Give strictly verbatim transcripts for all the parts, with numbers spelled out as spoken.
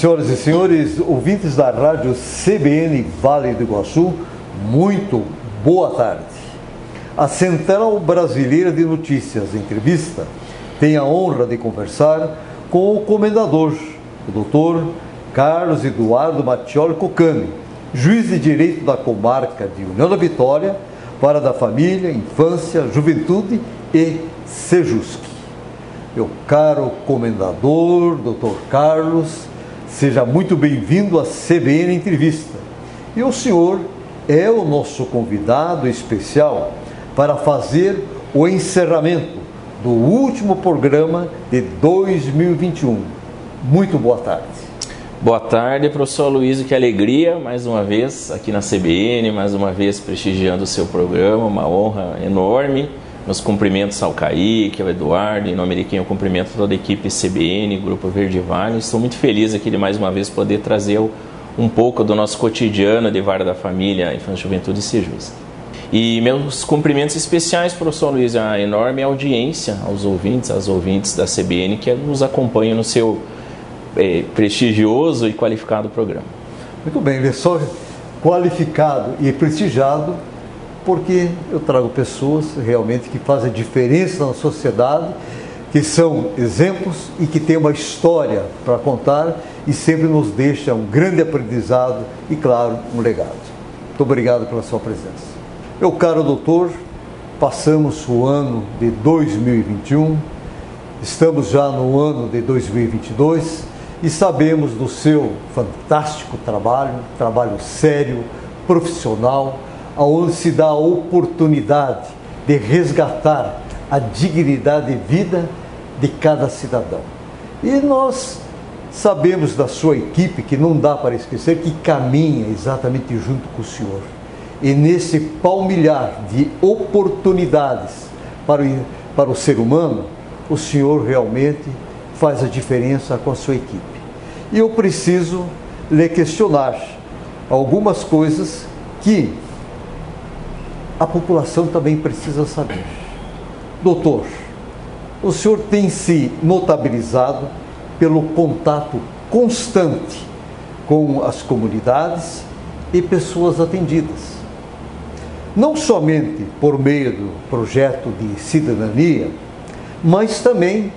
Senhoras e senhores, ouvintes da rádio C B N Vale do Iguaçu, muito boa tarde. A Central Brasileira de Notícias Entrevista tem a honra de conversar com o comendador, o doutor Carlos Eduardo Mattioli Cocane, juiz de direito da comarca de União da Vitória, Vara da Família, Infância, Juventude e Sejusc. Meu caro comendador, doutor Carlos, seja muito bem-vindo à C B N Entrevista. E o senhor é o nosso convidado especial para fazer o encerramento do último programa de dois mil e vinte e um. Muito boa tarde. Boa tarde, professor Luiz, que alegria, mais uma vez aqui na C B N, mais uma vez prestigiando o seu programa, uma honra enorme. Meus cumprimentos ao Kaique, ao Eduardo, em nome de quem eu cumprimento toda a equipe C B N, Grupo Verde Vale. Estou muito feliz aqui de mais uma vez poder trazer um pouco do nosso cotidiano de Vara da Família, Infância, Juventude e Sejusc. E meus cumprimentos especiais, professor Luiz, a enorme audiência aos ouvintes, às ouvintes da C B N que nos acompanham no seu é, prestigioso e qualificado programa. Muito bem, ele é só qualificado e prestigiado porque eu trago pessoas realmente que fazem diferença na sociedade, que são exemplos e que têm uma história para contar e sempre nos deixa um grande aprendizado e, claro, um legado. Muito obrigado pela sua presença. Meu caro doutor, passamos o ano de dois mil e vinte e um, estamos já no ano de dois mil e vinte e dois e sabemos do seu fantástico trabalho, trabalho sério, profissional, onde se dá a oportunidade de resgatar a dignidade de vida de cada cidadão. E nós sabemos da sua equipe, que não dá para esquecer, que caminha exatamente junto com o senhor. E nesse palmilhar de oportunidades para o, para o ser humano, o senhor realmente faz a diferença com a sua equipe. E eu preciso lhe questionar algumas coisas que a população também precisa saber. Doutor, o senhor tem se notabilizado pelo contato constante com as comunidades e pessoas atendidas. Não somente por meio do projeto de cidadania, mas também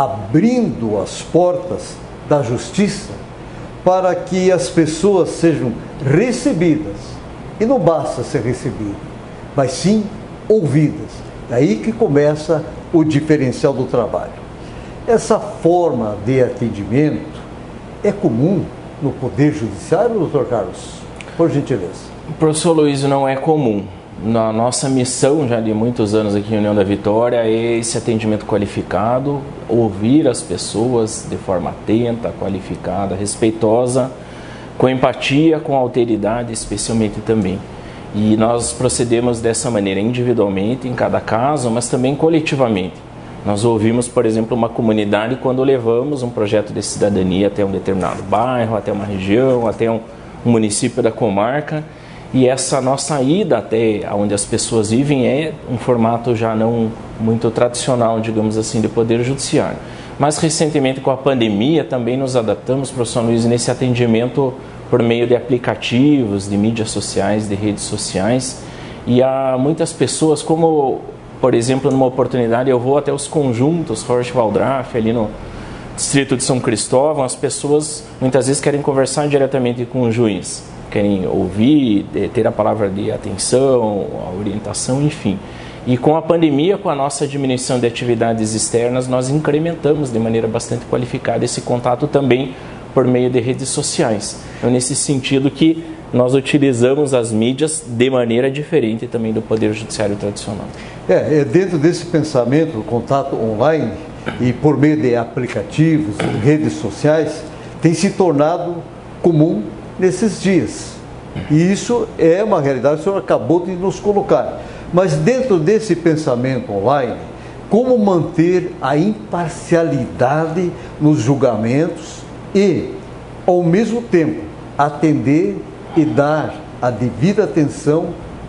abrindo as portas da justiça para que as pessoas sejam recebidas. E não basta ser recebido, mas sim ouvidas. Daí que começa o diferencial do trabalho. Essa forma de atendimento é comum no Poder Judiciário, doutor Carlos? Por gentileza. Professor Luiz, não é comum. Na nossa missão, já de muitos anos aqui em União da Vitória, é esse atendimento qualificado, ouvir as pessoas de forma atenta, qualificada, respeitosa, com empatia, com alteridade, especialmente também. E nós procedemos dessa maneira individualmente, em cada caso, mas também coletivamente. Nós ouvimos, por exemplo, uma comunidade quando levamos um projeto de cidadania até um determinado bairro, até uma região, até um, um município da comarca. E essa nossa ida até onde as pessoas vivem é um formato já não muito tradicional, digamos assim, de Poder Judiciário. Mas recentemente, com a pandemia, também nos adaptamos, professor Luiz, nesse atendimento por meio de aplicativos, de mídias sociais, de redes sociais. E há muitas pessoas, como, por exemplo, numa oportunidade, eu vou até os conjuntos Forte Valdrafe, ali no distrito de São Cristóvão, as pessoas muitas vezes querem conversar diretamente com o juiz, querem ouvir, ter a palavra de atenção, a orientação, enfim. E com a pandemia, com a nossa diminuição de atividades externas, nós incrementamos de maneira bastante qualificada esse contato também por meio de redes sociais. Então, nesse sentido que nós utilizamos as mídias de maneira diferente também do Poder Judiciário tradicional. É, é dentro desse pensamento, o contato online e por meio de aplicativos, redes sociais, tem se tornado comum nesses dias. E isso é uma realidade que o senhor acabou de nos colocar. Mas dentro desse pensamento online, como manter a imparcialidade nos julgamentos e, ao mesmo tempo, atender e dar a devida atenção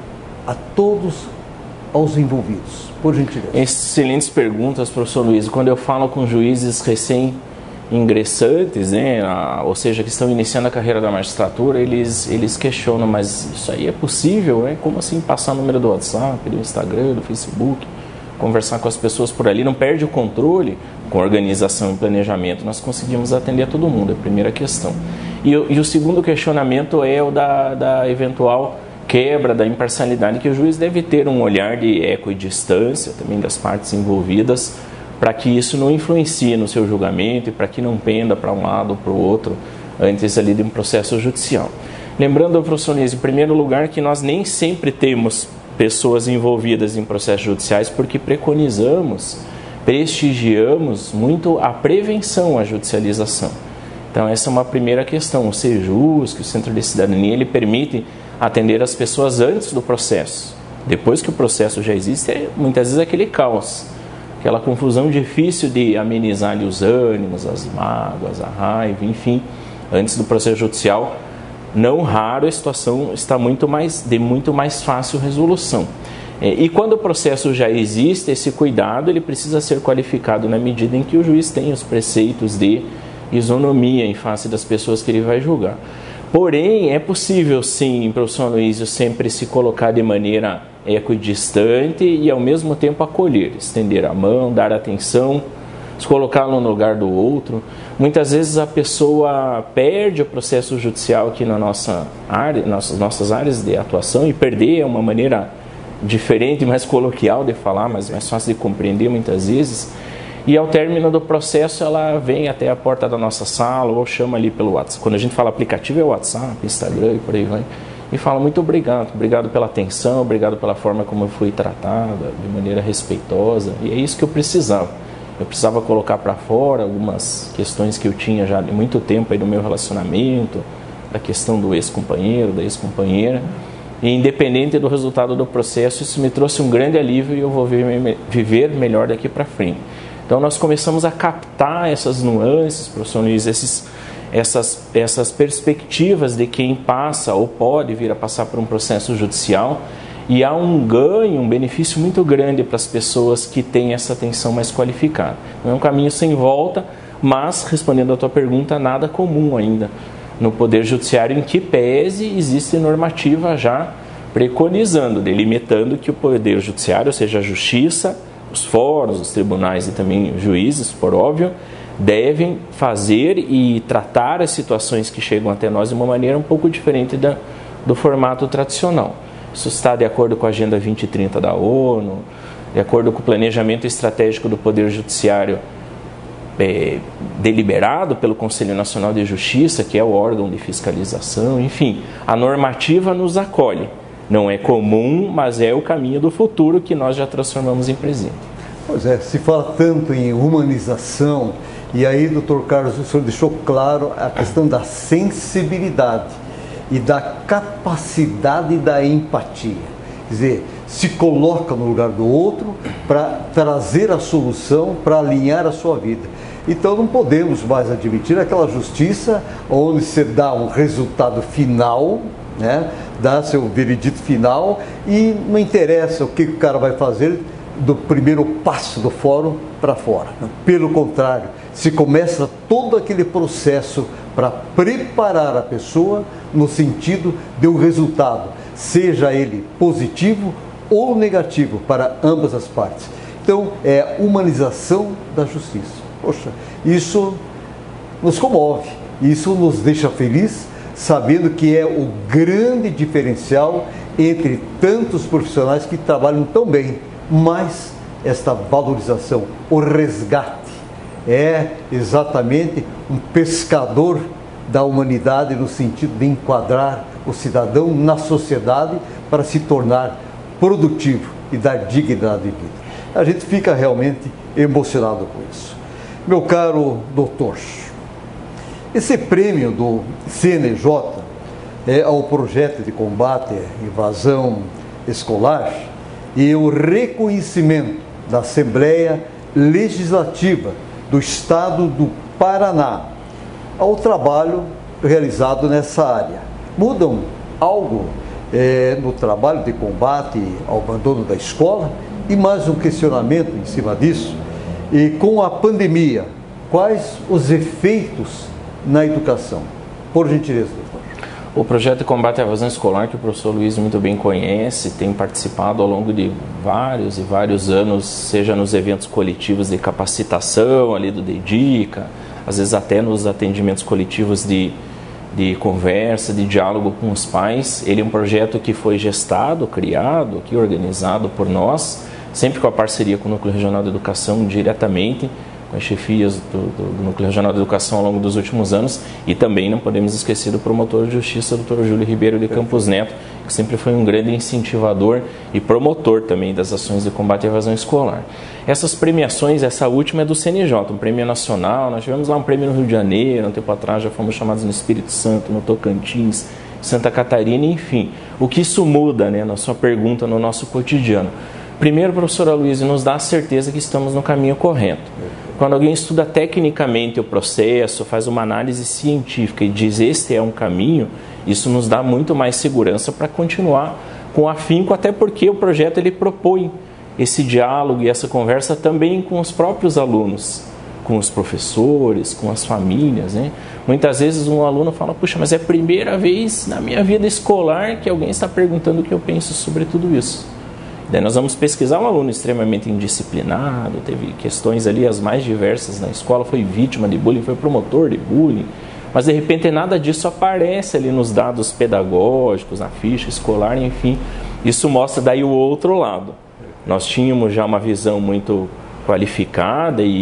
a todos aos envolvidos? Por gentileza. Excelentes perguntas, professor Luiz. Quando eu falo com juízes recém ingressantes, né, a, ou seja, que estão iniciando a carreira da magistratura, eles, eles questionam, mas isso aí é possível? Né? Como assim passar o número do WhatsApp, do Instagram, do Facebook, conversar com as pessoas por ali, não perde o controle? Com organização e planejamento nós conseguimos atender a todo mundo, é a primeira questão. E, e o segundo questionamento é o da, da eventual quebra da imparcialidade, que o juiz deve ter um olhar de equidistância também das partes envolvidas, para que isso não influencie no seu julgamento e para que não penda para um lado ou para o outro antes ali de um processo judicial. Lembrando, professor Nunes, em primeiro lugar, que nós nem sempre temos pessoas envolvidas em processos judiciais porque preconizamos, prestigiamos muito a prevenção à judicialização. Então essa é uma primeira questão. O SEJUS, que o Centro de Cidadania, ele permite atender as pessoas antes do processo. Depois que o processo já existe, é, muitas vezes é aquele caos, aquela confusão difícil de amenizar ali os ânimos, as mágoas, a raiva, enfim. Antes do processo judicial, não raro a situação está muito mais, de muito mais fácil resolução. E quando o processo já existe, esse cuidado ele precisa ser qualificado na medida em que o juiz tem os preceitos de isonomia em face das pessoas que ele vai julgar. Porém, é possível sim, professor Aloysio, sempre se colocar de maneira equidistante e ao mesmo tempo acolher, estender a mão, dar atenção, se colocá-lo no lugar do outro. Muitas vezes a pessoa perde o processo judicial aqui na nossa área, nas nossas áreas de atuação, e perder é uma maneira diferente, mais coloquial de falar, mas mais fácil de compreender muitas vezes. E ao término do processo ela vem até a porta da nossa sala ou chama ali pelo WhatsApp. Quando a gente fala aplicativo é o WhatsApp, Instagram e por aí vai. E fala muito obrigado, obrigado pela atenção, obrigado pela forma como eu fui tratada, de maneira respeitosa. E é isso que eu precisava. Eu precisava colocar para fora algumas questões que eu tinha já de muito tempo aí no meu relacionamento, da questão do ex-companheiro, da ex-companheira. E independente do resultado do processo, isso me trouxe um grande alívio e eu vou viver melhor daqui para frente. Então nós começamos a captar essas nuances, professor Luiz, esses, essas, essas perspectivas de quem passa ou pode vir a passar por um processo judicial, e há um ganho, um benefício muito grande para as pessoas que têm essa atenção mais qualificada. Não é um caminho sem volta, mas, respondendo à tua pergunta, nada comum ainda no Poder Judiciário, em que pese existe normativa já preconizando, delimitando que o Poder Judiciário, ou seja, a Justiça, os fóruns, os tribunais e também os juízes, por óbvio, devem fazer e tratar as situações que chegam até nós de uma maneira um pouco diferente da, do formato tradicional. Isso está de acordo com a Agenda vinte e trinta da ONU, de acordo com o planejamento estratégico do Poder Judiciário é, deliberado pelo Conselho Nacional de Justiça, que é o órgão de fiscalização. Enfim, a normativa nos acolhe. Não é comum, mas é o caminho do futuro que nós já transformamos em presente. Pois é, se fala tanto em humanização, e aí, doutor Carlos, o senhor deixou claro a questão da sensibilidade e da capacidade da empatia. Quer dizer, se coloca no lugar do outro para trazer a solução, para alinhar a sua vida. Então não podemos mais admitir aquela justiça onde se dá um resultado final, né, dá seu veredito final e não interessa o que o cara vai fazer do primeiro passo do fórum para fora. Pelo contrário, se começa todo aquele processo para preparar a pessoa no sentido de um resultado, seja ele positivo ou negativo para ambas as partes. Então, é a humanização da justiça. Poxa, isso nos comove, isso nos deixa feliz, sabendo que é o grande diferencial entre tantos profissionais que trabalham tão bem, mas esta valorização, o resgate, é exatamente um pescador da humanidade no sentido de enquadrar o cidadão na sociedade para se tornar produtivo e dar dignidade de vida. A gente fica realmente emocionado com isso. Meu caro doutor, esse prêmio do C N J é ao projeto de combate à evasão escolar e o reconhecimento da Assembleia Legislativa do Estado do Paraná ao trabalho realizado nessa área. Mudam algo é, no trabalho de combate ao abandono da escola? E mais um questionamento em cima disso. E com a pandemia, quais os efeitos na educação? Por gentileza, doutor. O projeto de combate à evasão escolar, que o professor Luiz muito bem conhece, tem participado ao longo de vários e vários anos, seja nos eventos coletivos de capacitação, ali do Dedica, às vezes até nos atendimentos coletivos de, de conversa, de diálogo com os pais. Ele é um projeto que foi gestado, criado, aqui organizado por nós, sempre com a parceria com o Núcleo Regional de Educação diretamente, com as chefias do, do, do Núcleo Regional de Educação ao longo dos últimos anos, e também não podemos esquecer do promotor de justiça, doutor Júlio Ribeiro de Campos Neto, que sempre foi um grande incentivador e promotor também das ações de combate à evasão escolar. Essas premiações, essa última é do C N J, um prêmio nacional. Nós tivemos lá um prêmio no Rio de Janeiro, um tempo atrás já fomos chamados no Espírito Santo, no Tocantins, Santa Catarina, enfim. O que isso muda, né, na sua pergunta, no nosso cotidiano? Primeiro, professora Luísa, nos dá a certeza que estamos no caminho correto. Quando alguém estuda tecnicamente o processo, faz uma análise científica e diz este é um caminho, isso nos dá muito mais segurança para continuar com afinco, até porque o projeto ele propõe esse diálogo e essa conversa também com os próprios alunos, com os professores, com as famílias, né? Muitas vezes um aluno fala, puxa, mas é a primeira vez na minha vida escolar que alguém está perguntando o que eu penso sobre tudo isso. Daí nós vamos pesquisar um aluno extremamente indisciplinado, teve questões ali as mais diversas na escola, foi vítima de bullying, foi promotor de bullying, mas de repente nada disso aparece ali nos dados pedagógicos, na ficha escolar, enfim. Isso mostra daí o outro lado. Nós tínhamos já uma visão muito qualificada e,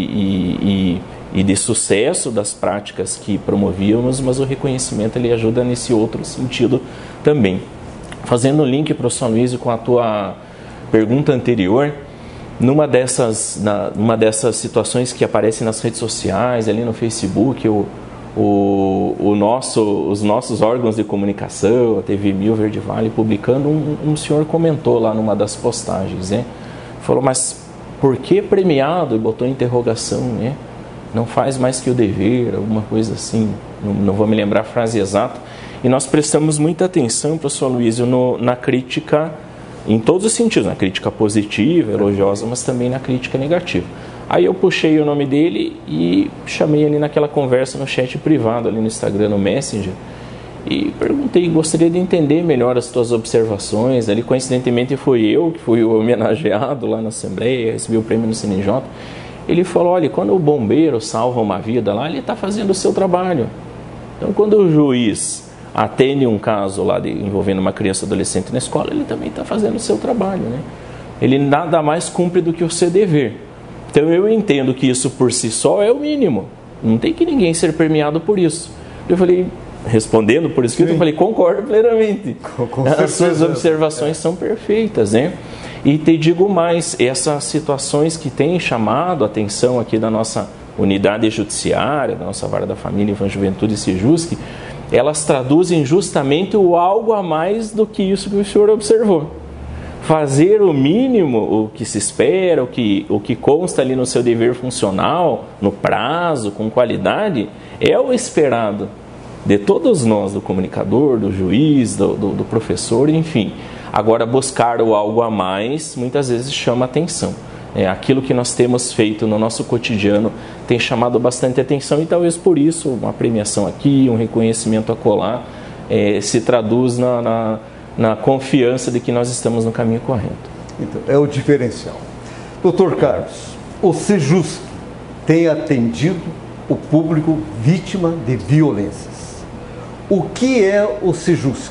e, e, e de sucesso das práticas que promovíamos, mas o reconhecimento ele ajuda nesse outro sentido também. Fazendo o link, professor Luiz, com a tua pergunta anterior, numa dessas, na, numa dessas situações que aparecem nas redes sociais, ali no Facebook, o, o, o nosso, os nossos órgãos de comunicação, a T V Mil, Verde Vale, publicando, um, um senhor comentou lá numa das postagens, né? Falou, mas por que premiado? E botou interrogação, né? Não faz mais que o dever, alguma coisa assim, não, não vou me lembrar a frase exata. E nós prestamos muita atenção, professor Luísio, no, na crítica em todos os sentidos, na crítica positiva, elogiosa, mas também na crítica negativa. Aí eu puxei o nome dele e chamei ali naquela conversa no chat privado, ali no Instagram, no Messenger, e perguntei, gostaria de entender melhor as tuas observações. Ali, coincidentemente, foi eu que fui o homenageado lá na Assembleia, recebi o prêmio no C N J. Ele falou, olha, quando o bombeiro salva uma vida lá, ele está fazendo o seu trabalho. Então, quando o juiz atende um caso lá de, envolvendo uma criança ou adolescente na escola, ele também está fazendo o seu trabalho, né? Ele nada mais cumpre do que o seu dever. Então eu entendo que isso por si só é o mínimo. Não tem que ninguém ser premiado por isso. Eu falei, respondendo por escrito, eu falei, concordo plenamente. Com, com As suas observações é. são perfeitas, né? E te digo mais, essas situações que têm chamado a atenção aqui da nossa unidade judiciária, da nossa vara da família, infância, juventude e Sejusc, elas traduzem justamente o algo a mais do que isso que o senhor observou. Fazer o mínimo, o que se espera, o que, o que consta ali no seu dever funcional, no prazo, com qualidade, é o esperado de todos nós, do comunicador, do juiz, do, do, do professor, enfim. Agora, buscar o algo a mais, muitas vezes chama atenção. É, aquilo que nós temos feito no nosso cotidiano tem chamado bastante atenção e talvez por isso uma premiação aqui, um reconhecimento acolá, é, se traduz na, na, na confiança de que nós estamos no caminho correto. Então, é o diferencial. doutor Carlos, o Sejusc tem atendido o público vítima de violências. O que é o Sejusc?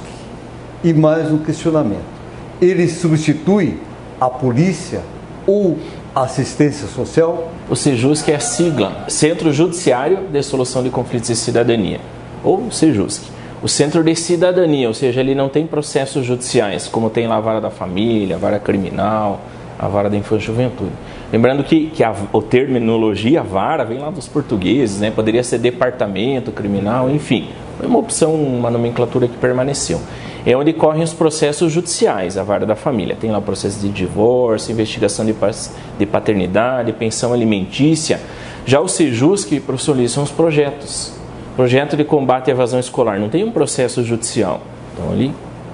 E mais um questionamento. Ele substitui a polícia ou assistência social? O Sejusc é a sigla Centro Judiciário de Solução de Conflitos e Cidadania, ou Sejusc. O Centro de Cidadania, ou seja, ele não tem processos judiciais, como tem lá a vara da família, a vara criminal, a vara da infância e juventude. Lembrando que, que a, a terminologia a vara vem lá dos portugueses, né? Poderia ser departamento criminal, enfim. Foi uma opção, uma nomenclatura que permaneceu. É onde correm os processos judiciais, a vara da família. Tem lá o processo de divórcio, investigação de, de paternidade, pensão alimentícia. Já o Sejusc, professor Luiz, são os projetos. Projeto de combate à evasão escolar. Não tem um processo judicial. Então ali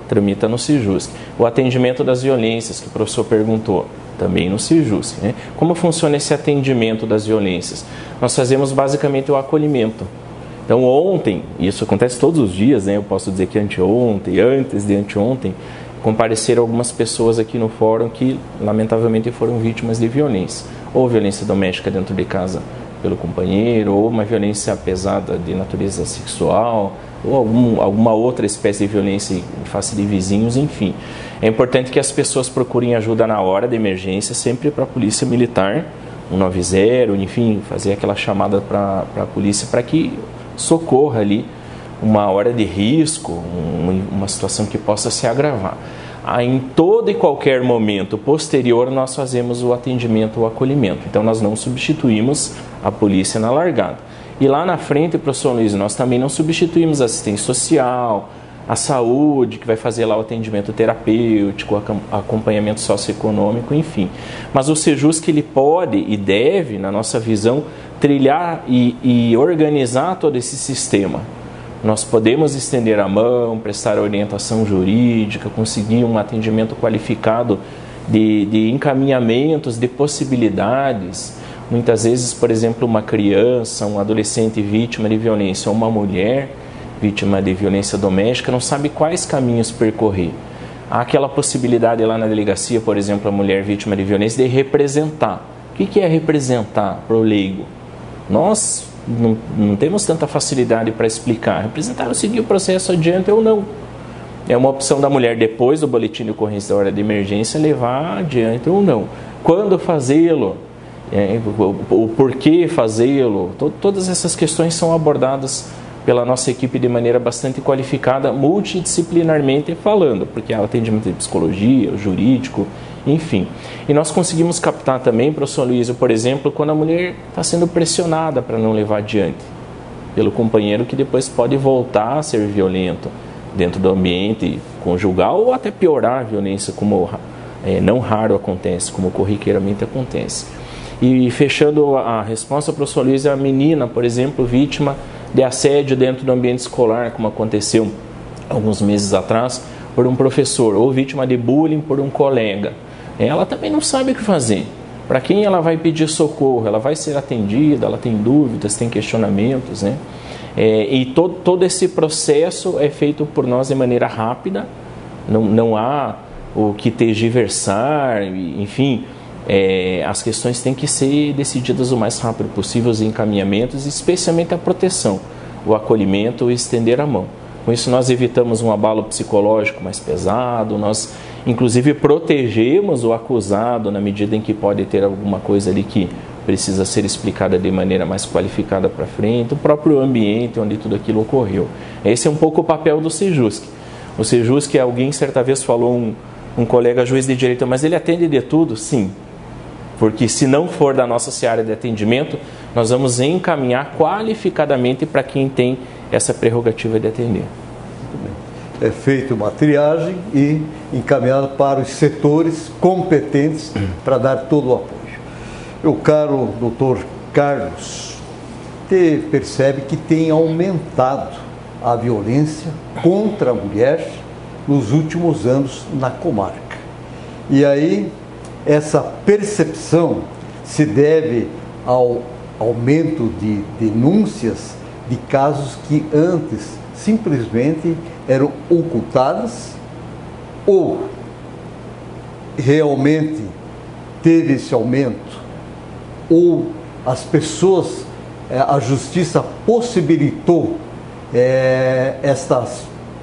tramita no Sejusc. O atendimento das violências, que o professor perguntou, também no Sejusc, né? Como funciona esse atendimento das violências? Nós fazemos basicamente o acolhimento. Então ontem, e isso acontece todos os dias, né? Eu posso dizer que anteontem, antes de anteontem, compareceram algumas pessoas aqui no fórum que lamentavelmente foram vítimas de violência. Ou violência doméstica dentro de casa pelo companheiro, ou uma violência pesada de natureza sexual, ou algum, alguma outra espécie de violência em face de vizinhos, enfim. É importante que as pessoas procurem ajuda na hora de emergência, sempre para a polícia militar, um nove zero, enfim, fazer aquela chamada para a polícia para que socorra ali uma hora de risco, um, uma situação que possa se agravar. Ah, em todo e qualquer momento posterior, nós fazemos o atendimento, o acolhimento. Então, nós não substituímos a polícia na largada. E lá na frente, professor Luiz, nós também não substituímos a assistência social, a saúde, que vai fazer lá o atendimento terapêutico, o acompanhamento socioeconômico, enfim. Mas o Sejusc, ele pode e deve, na nossa visão, trilhar e, e organizar todo esse sistema. Nós podemos estender a mão, prestar orientação jurídica, conseguir um atendimento qualificado de, de encaminhamentos, de possibilidades. Muitas vezes, por exemplo, uma criança, um adolescente vítima de violência ou uma mulher vítima de violência doméstica não sabe quais caminhos percorrer. Há aquela possibilidade lá na delegacia, por exemplo, a mulher vítima de violência, de representar. O que é representar para o leigo? Nós não, não temos tanta facilidade para explicar. Representar é seguir o processo adiante ou não. É uma opção da mulher, depois do boletim de ocorrência da hora de emergência, levar adiante ou não. Quando fazê-lo? É, o, o porquê fazê-lo? To, todas essas questões são abordadas pela nossa equipe de maneira bastante qualificada, multidisciplinarmente falando, porque há atendimento de psicologia, jurídico, enfim. E nós conseguimos captar também, professor Luiz, por exemplo, quando a mulher está sendo pressionada para não levar adiante pelo companheiro, que depois pode voltar a ser violento dentro do ambiente conjugal ou até piorar a violência, como é, não raro acontece, como corriqueiramente acontece. E fechando a resposta, professor Luiz, a menina, por exemplo, vítima de assédio dentro do ambiente escolar, como aconteceu alguns meses atrás, por um professor, ou vítima de bullying por um colega. Ela também não sabe o que fazer. Para quem ela vai pedir socorro? Ela vai ser atendida, ela tem dúvidas, tem questionamentos, né? É, e todo, todo esse processo é feito por nós de maneira rápida, não, não há o que tergiversar, enfim, é, as questões têm que ser decididas o mais rápido possível, os encaminhamentos, especialmente a proteção, o acolhimento, o estender a mão. Com isso nós evitamos um abalo psicológico mais pesado, nós inclusive protegemos o acusado na medida em que pode ter alguma coisa ali que precisa ser explicada de maneira mais qualificada para frente, o próprio ambiente onde tudo aquilo ocorreu. Esse é um pouco o papel do Sejusc. O Sejusc, alguém certa vez falou, um, um colega juiz de direito, mas ele atende de tudo? Sim. Porque se não for da nossa seara de atendimento, nós vamos encaminhar qualificadamente para quem tem essa prerrogativa de atender. Muito bem. É feita uma triagem e encaminhada para os setores competentes para dar todo o apoio. Meu caro doutor Carlos, você percebe que tem aumentado a violência contra a mulher nos últimos anos na comarca. E aí, essa percepção se deve ao aumento de denúncias de casos que antes simplesmente eram ocultados ou realmente teve esse aumento ou as pessoas, a justiça possibilitou é, estas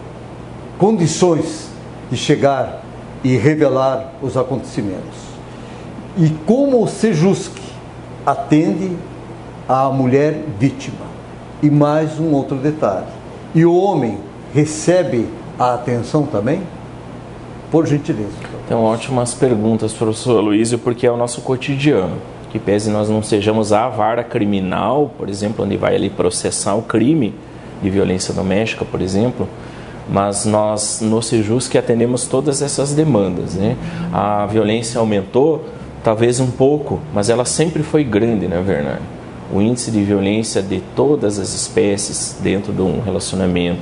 condições de chegar e revelar os acontecimentos. E como o Sejusc atende a mulher vítima. E mais um outro detalhe. E o homem recebe a atenção também? Por gentileza. Então, ótimas perguntas, professor Aloysio, porque é o nosso cotidiano. Que pese nós não sejamos a vara criminal, por exemplo, onde vai ali processar o crime de violência doméstica, por exemplo, mas nós no Sejusc atendemos todas essas demandas, né? A violência aumentou, talvez um pouco, mas ela sempre foi grande, né, Bernardo? O índice de violência de todas as espécies dentro de um relacionamento,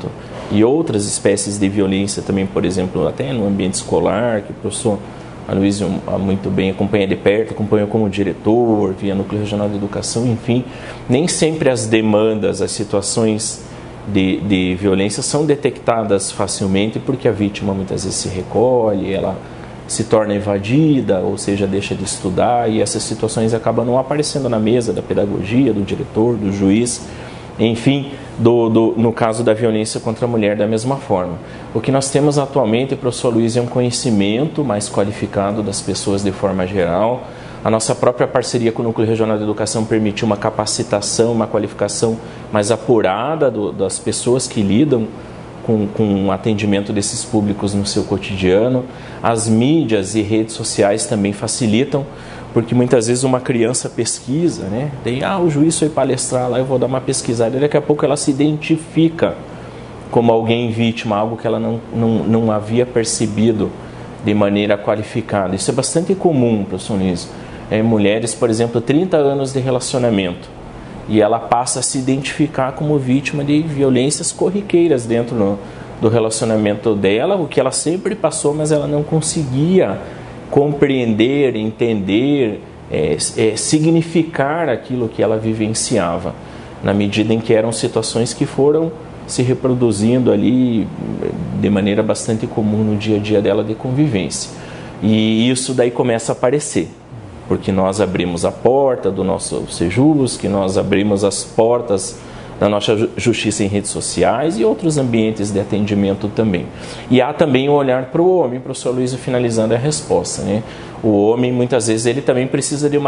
e outras espécies de violência também, por exemplo, até no ambiente escolar, que o professor Aloysio muito bem acompanha de perto, acompanha como diretor, via Núcleo Regional de Educação, enfim, nem sempre as demandas, as situações de, de violência são detectadas facilmente, porque a vítima muitas vezes se recolhe, ela se torna evadida, ou seja, deixa de estudar, e essas situações acabam não aparecendo na mesa da pedagogia, do diretor, do juiz, enfim, do, do, no caso da violência contra a mulher da mesma forma. O que nós temos atualmente, professor Luiz, é um conhecimento mais qualificado das pessoas de forma geral. A nossa própria parceria com o Núcleo Regional de Educação permite uma capacitação, uma qualificação mais apurada do, das pessoas que lidam com, com o atendimento desses públicos no seu cotidiano. As mídias e redes sociais também facilitam, porque muitas vezes uma criança pesquisa, né? Tem, ah, o juiz foi palestrar lá, eu vou dar uma pesquisada, e daqui a pouco ela se identifica como alguém vítima, algo que ela não, não, não havia percebido de maneira qualificada. Isso é bastante comum, professor Luiz. É, mulheres, por exemplo, trinta anos de relacionamento, e ela passa a se identificar como vítima de violências corriqueiras dentro do, do relacionamento dela, o que ela sempre passou, mas ela não conseguia compreender, entender, é, é, significar aquilo que ela vivenciava, na medida em que eram situações que foram se reproduzindo ali de maneira bastante comum no dia a dia dela de convivência. E isso daí começa a aparecer, porque nós abrimos a porta do nosso Sejus, que nós abrimos as portas da nossa justiça em redes sociais e outros ambientes de atendimento também. E há também o olhar para o homem, professor Luiz, finalizando a resposta, né? O homem, muitas vezes, ele também precisa de uma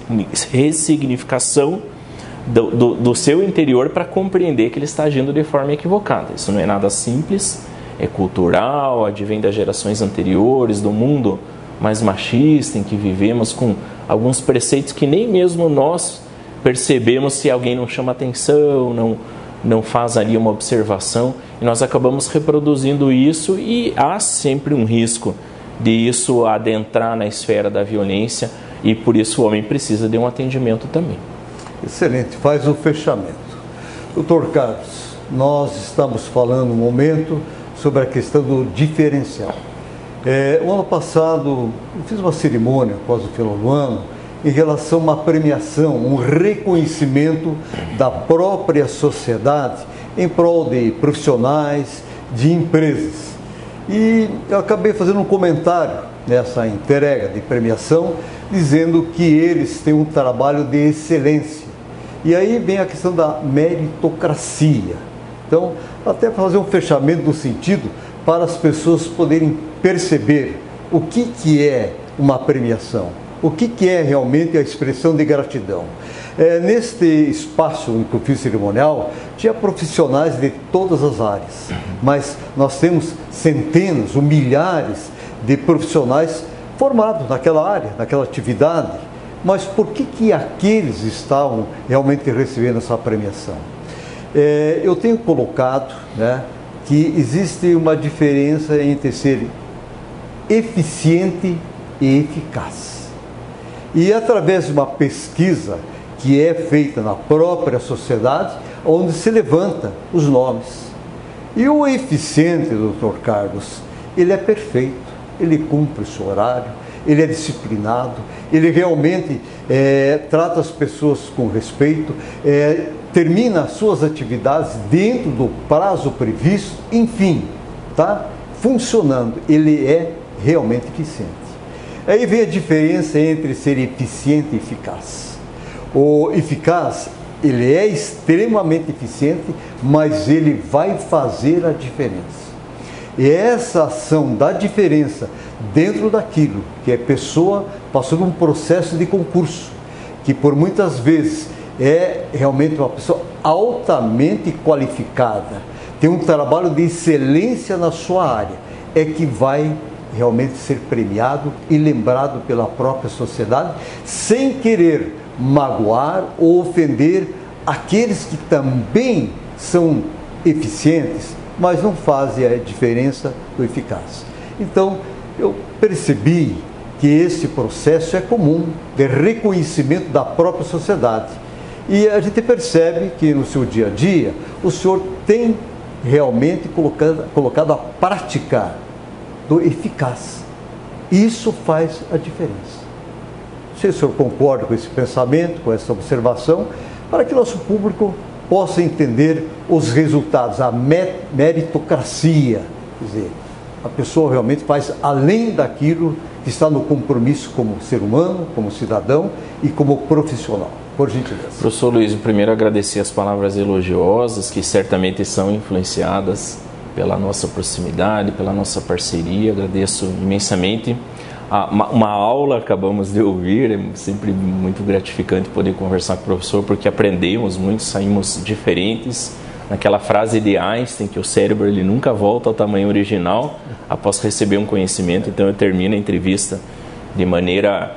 ressignificação do, do, do seu interior para compreender que ele está agindo de forma equivocada. Isso não é nada simples, é cultural, advém das gerações anteriores, do mundo mais machista em que vivemos, com alguns preceitos que nem mesmo nós percebemos se alguém não chama atenção, não, não faz ali uma observação, e nós acabamos reproduzindo isso, e há sempre um risco de isso adentrar na esfera da violência, e por isso o homem precisa de um atendimento também. Excelente, faz o fechamento. doutor Carlos, nós estamos falando um momento sobre a questão do diferencial. É, o ano passado eu fiz uma cerimônia após o final do ano em relação a uma premiação, um reconhecimento da própria sociedade em prol de profissionais, de empresas. E eu acabei fazendo um comentário nessa entrega de premiação, dizendo que eles têm um trabalho de excelência. E aí vem a questão da meritocracia. Então, até para fazer um fechamento do sentido, para as pessoas poderem perceber o que, que é uma premiação. O que, que é realmente a expressão de gratidão? É, neste espaço em que eu fiz cerimonial, tinha profissionais de todas as áreas, mas nós temos centenas ou milhares de profissionais formados naquela área, naquela atividade. Mas por que, que aqueles estavam realmente recebendo essa premiação? É, eu tenho colocado, né, que existe uma diferença entre ser eficiente e eficaz. E através de uma pesquisa que é feita na própria sociedade, onde se levanta os nomes. E o eficiente, doutor Carlos, ele é perfeito, ele cumpre o seu horário, ele é disciplinado, ele realmente é, trata as pessoas com respeito, é, termina as suas atividades dentro do prazo previsto, enfim, tá funcionando, ele é realmente eficiente. Aí vem a diferença entre ser eficiente e eficaz. O eficaz, ele é extremamente eficiente, mas ele vai fazer a diferença. E essa ação da diferença dentro daquilo que é pessoa passou num processo de concurso, que por muitas vezes é realmente uma pessoa altamente qualificada, tem um trabalho de excelência na sua área, é que vai realmente ser premiado e lembrado pela própria sociedade, sem querer magoar ou ofender aqueles que também são eficientes, mas não fazem a diferença do eficaz. Então, eu percebi que esse processo é comum de reconhecimento da própria sociedade. E a gente percebe que no seu dia a dia, o senhor tem realmente colocado, colocado a praticar, do eficaz. Isso faz a diferença. Não sei se o senhor concorda com esse pensamento, com essa observação, para que nosso público possa entender os resultados, a meritocracia. Quer dizer, a pessoa realmente faz além daquilo que está no compromisso como ser humano, como cidadão e como profissional. Por gentileza. Professor Luiz, primeiro agradecer as palavras elogiosas, que certamente são influenciadas pela nossa proximidade, pela nossa parceria. Agradeço imensamente. Uma aula acabamos de ouvir, é sempre muito gratificante poder conversar com o professor, porque aprendemos muito, saímos diferentes. Naquela frase de Einstein, que o cérebro ele nunca volta ao tamanho original após receber um conhecimento. Então eu termino a entrevista de maneira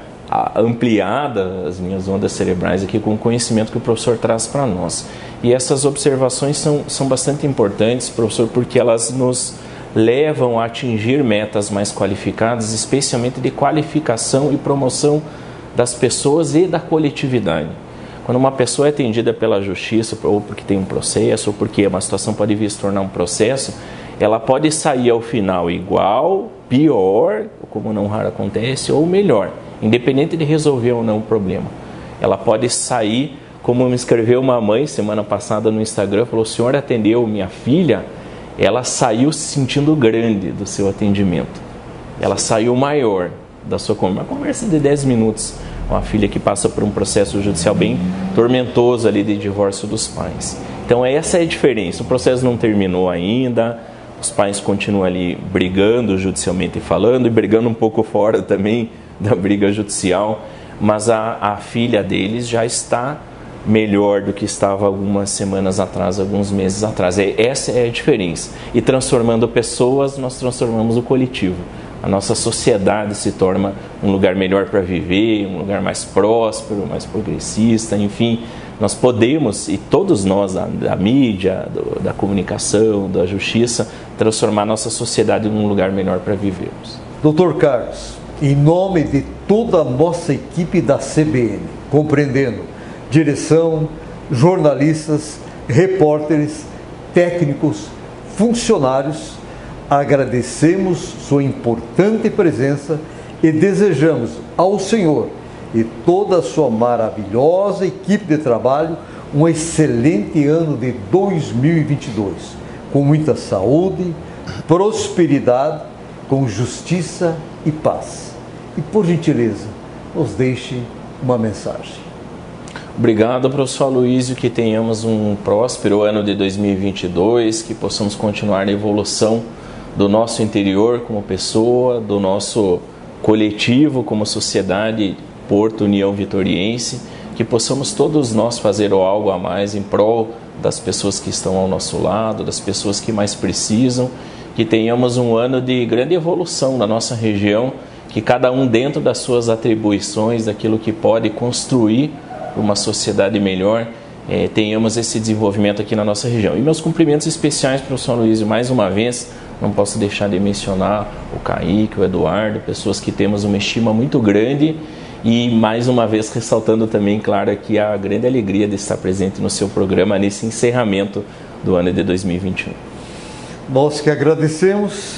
ampliada, as minhas ondas cerebrais aqui, com o conhecimento que o professor traz para nós. E essas observações são, são bastante importantes, professor, porque elas nos levam a atingir metas mais qualificadas, especialmente de qualificação e promoção das pessoas e da coletividade. Quando uma pessoa é atendida pela justiça, ou porque tem um processo, ou porque uma situação pode vir a se tornar um processo, ela pode sair ao final igual, pior, como não raro acontece, ou melhor, independente de resolver ou não o problema. Ela pode sair, como me escreveu uma mãe semana passada no Instagram, falou: o senhor atendeu minha filha? Ela saiu se sentindo grande do seu atendimento. Ela saiu maior da sua conversa. Uma conversa de dez minutos. Uma filha que passa por um processo judicial bem tormentoso ali de divórcio dos pais. Então essa é a diferença. O processo não terminou ainda. Os pais continuam ali brigando judicialmente falando, e brigando um pouco fora também da briga judicial. Mas a, a filha deles já está melhor do que estava algumas semanas atrás, alguns meses atrás. Essa é a diferença. E transformando pessoas, nós transformamos o coletivo. A nossa sociedade se torna um lugar melhor para viver, um lugar mais próspero, mais progressista, enfim. Nós podemos, e todos nós, da, da mídia, do, da comunicação, da justiça, transformar a nossa sociedade num lugar melhor para vivermos. doutor Carlos, em nome de toda a nossa equipe da C B N, compreendendo direção, jornalistas, repórteres, técnicos, funcionários, agradecemos sua importante presença e desejamos ao senhor e toda a sua maravilhosa equipe de trabalho um excelente ano de dois mil e vinte e dois, com muita saúde, prosperidade, com justiça e paz. E por gentileza, nos deixe uma mensagem. Obrigado, professor Aloysio, que tenhamos um próspero ano de dois mil e vinte e dois, que possamos continuar na evolução do nosso interior como pessoa, do nosso coletivo como sociedade Porto União Vitoriense, que possamos todos nós fazer algo a mais em prol das pessoas que estão ao nosso lado, das pessoas que mais precisam, que tenhamos um ano de grande evolução na nossa região, que cada um dentro das suas atribuições, daquilo que pode construir uma sociedade melhor, eh, tenhamos esse desenvolvimento aqui na nossa região. E meus cumprimentos especiais para o professor Aloysio, mais uma vez, não posso deixar de mencionar o Kaique, o Eduardo, pessoas que temos uma estima muito grande, e mais uma vez ressaltando também, claro, aqui a grande alegria de estar presente no seu programa nesse encerramento do ano de dois mil e vinte e um. Nós que agradecemos.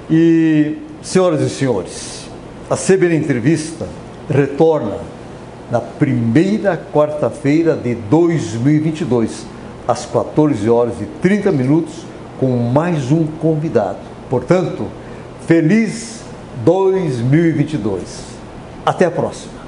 E, senhoras e senhores, a C B N Entrevista retorna na primeira quarta-feira de dois mil e vinte e dois, às quatorze horas e trinta minutos, com mais um convidado. Portanto, feliz dois mil e vinte e dois. Até a próxima.